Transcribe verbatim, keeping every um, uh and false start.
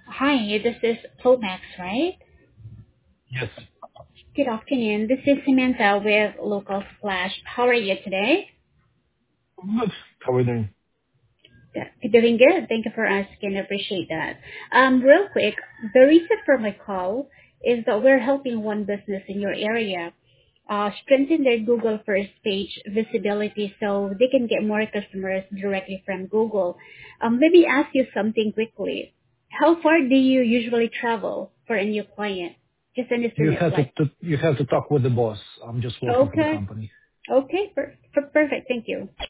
Hi, this is Tomax, right? Yes. Good afternoon. This is Samantha with Local Splash. How are you today? Good. How are you doing? Good- Doing good. Thank you for asking. I appreciate that. Um, real quick, the reason for my call is that we're helping one business in your area uh, strengthen their Google first page visibility so they can get more customers directly from Google. Um, let me ask you something quickly. How far do you usually travel for a new client? Just an You estimate, have to like. to- you have to talk with the boss. I'm just working for the Okay. company. Okay. Per- per- perfect. Thank you.